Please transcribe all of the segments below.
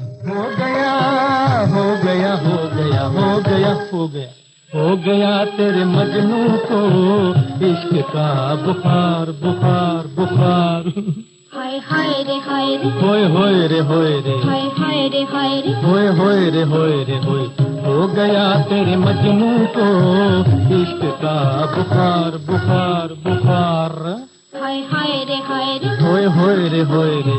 हो गया हो गया हो गया हो गया हो गया हो गया तेरे मजनू को इश्क का बुखार बुखार बुखार। हाय हाय रे हाय रे होए रे होए रे हाय हाय रे हाय रे होए रे होए रे होए। हो गया तेरे मजनू को इश्क का बुखार बुखार बुखार। हाय हाय रे हाय रे होए रे होए रे।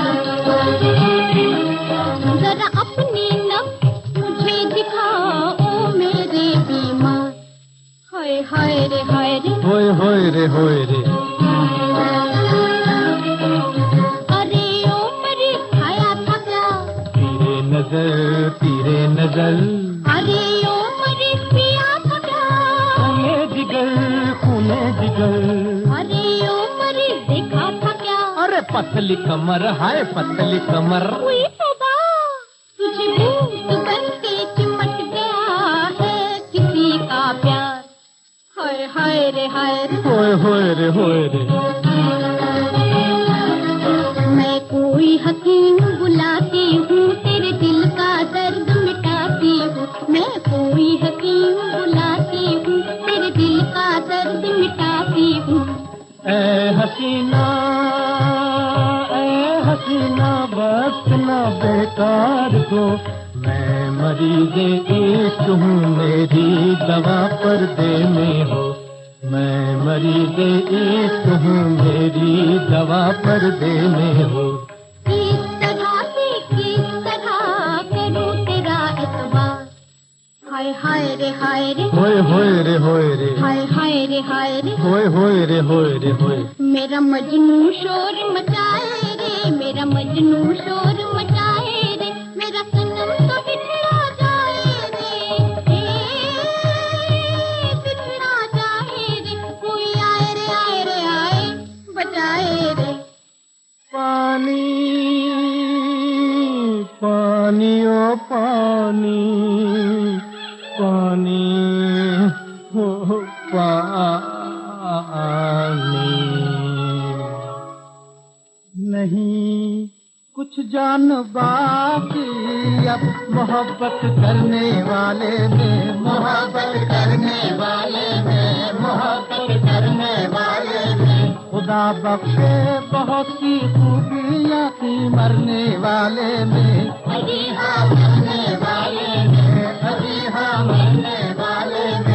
जरा अपनी नब्ज़ मुझे दिखाओ मेरे बीमार। हाय हाय रे हाय रे होए रे होए रे। अरे ओ मेरी खाया था क्या तीरे नजर। अरे ओ मेरी पिया था क्या खूने जिगर। अरे ओ मेरी देखा था क्या। अरे पतली कमर हाय पतली कमर। हुई तौबा तुझे भूत बन के चिमट गया है किसी का प्यार। हाय हाय रे हाय रे होए रे होए रे। मैं कोई हकीम बुलाती हूँ तेरे दिल का दर्द मिटाती हूँ। मैं कोई हकीम बुलाती हूँ तेरे दिल का दर्द मिटाती हूँ। ऐ हसीना बस ना बेकार को। मैं मरीज़े इश्क हूँ मेरी दवा पर्दे में हो। मैं मरीज़े इश्क हूँ मेरी दवा पर्दे में हो। किस तरह करूँ तेरा एतबार। हाय हाय रे हाय रे होए रे होए रे हाय हाय रे हाय रे होए रे होए रे होए। मेरा मजनू शोर मचाए रे मेरा मजनू शोर मचाए रे मेरा सनम तो बिछड़ा जाए रे बिछड़ा जाए रे। कोई आए रे आए बचाए रे। पानी पानी ओ पानी पानी हो पानी। नहीं कुछ जान बाकी अब मोहब्बत करने वाले में मोहब्बत करने वाले में मोहब्बत करने वाले में। खुदा बख्शे बहुत सी खूबियाँ थी मरने वाले में। अभी हाँ मरने वाले में अभी हाँ मरने वाले में।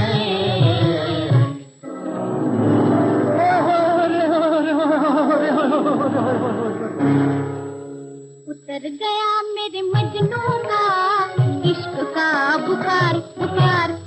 उतर गया मेरे मजनू का इश्क का बुखार बुखार।